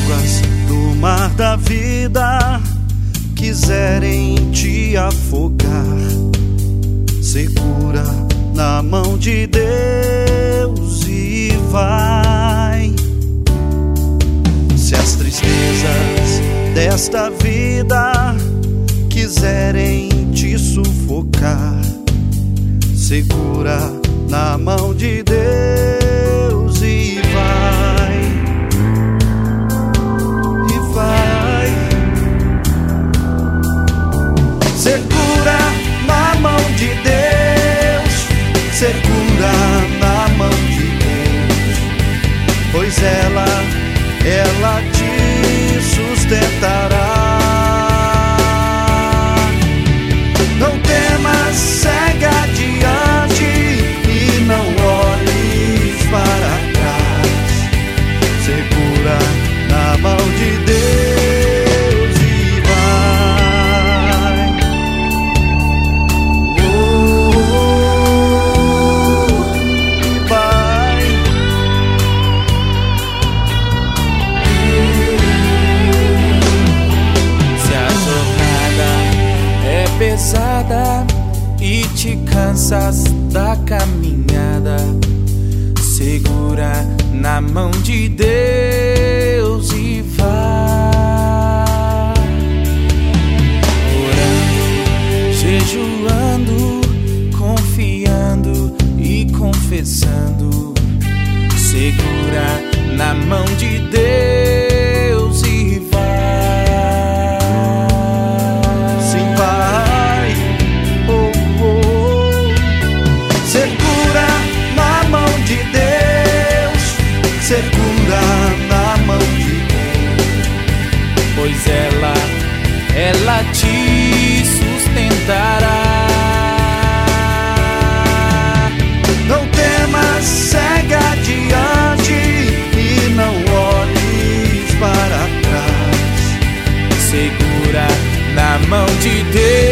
águas do mar da vida quiserem te afogar, segura na mão de Deus e vai. Se as tristezas desta vida quiserem te sufocar, segura na mão de Deus e vai. E vai. Segura na mão de Deus, segura na mão de Deus, pois ela te sustentará. Não temas, segue adiante e não olhes para trás. Segura na mão de Deus e vai. E vai. Se a jornada é pesada e te cansas da caminhada, segura na mão de Deus e vai. Orando, jejuando, confiando e confessando, segura na mão de Deus e vai. Sim, vai. Segura na mão de Deus, segura na mão de Deus, Pois ela te sustentará. não temas, segue adiante e não olhes para trás. Segura na mão de Deus.